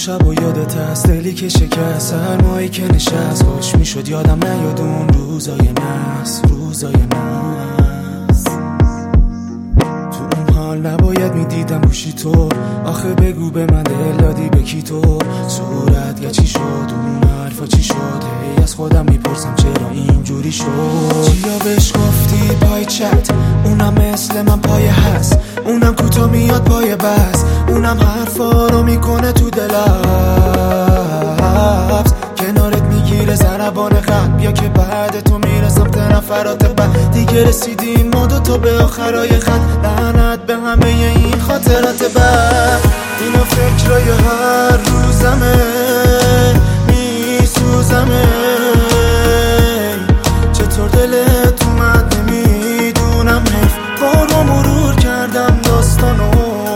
شب و یادت هست دلی که شکست، سرمایی که نشست، خوش میشد یادم نیاد اون روزای نحس، روزای نحس. تو اون حال نباید میدیدم گوشی تو، آخه بگو به من دل دادی به کی تو؟ صورت چی شد؟ اون حرفا چی شد؟ هی از خودم میپرسم چرا اینجوری شد؟ چیا بهش گفتی پای چت؟ اونم مثل من پای هست، اونم کوتا میاد پای بس، اونم حرفا رو میکنه تو دلبس، کنارت میگیره ضربان قلب، یا که بعد تو میره سمت نفرات بعد. دیگه رسیدیم ما دوتا به آخرای خط، لعنت به همه این خاطرات بعد. اینا فکرای هر روزمه، میسوزمه، چطور دلت اومد نمیدونم، حیف بارو مرور کردم داستانو،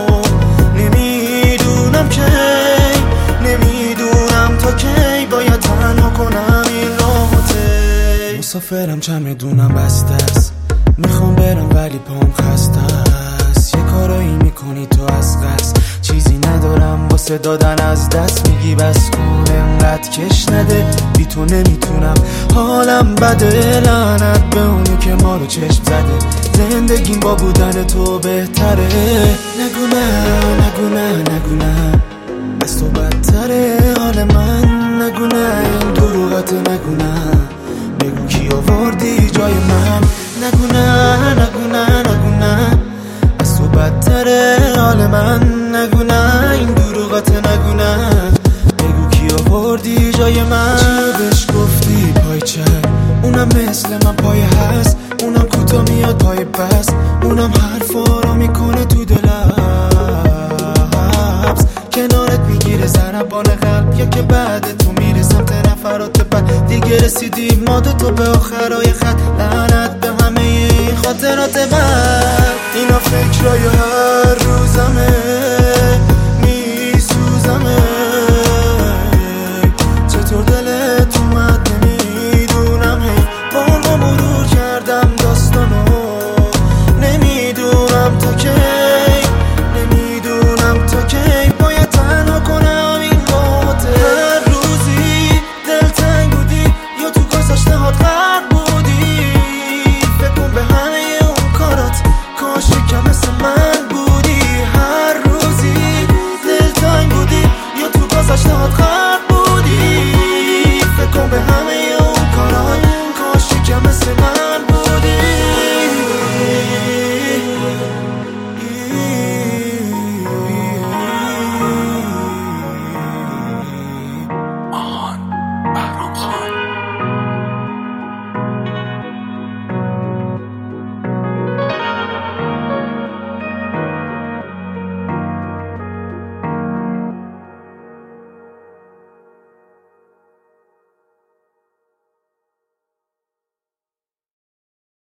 نمیدونم کی، نمیدونم تا کی باید تنها کنم این راحته. مسافرم چمدونم بسته است، میخوام برم ولی پام خسته است، یه کارایی میکنی تو از قصد، چیزی ندارم واسه دادن از دست، میگی بس کن انقدر کش نده، بی تو نمیتونم حالم بده، لعنت به اونی که ما رو چشم زده، زندگیم با بودن تو بهتره. نگو نه نگو نه نگو نه، از تو بدتره حال من، نگو نه این دروغت، نگو نه، بگو کی آوردی جای من، نگو نه نگو نه نگو نه، از تو بدتره حال من، نگو نه این دروغت، نگو نه، بگو کی آوردی جای من. چی بهش گفتی پای چه؟ اونم مثل من پای هست، اونم کوتا میاد پای پس، اونم حرفا رو میکنه تو دلبس، کنارت میگیره ضربان قلب، یا که بعد تو میره سمت نفرات بعد. دیگه رسیدیم ما دوتا به آخرای خط، لعنت به همه این خاطرات بعد. اینا فکرای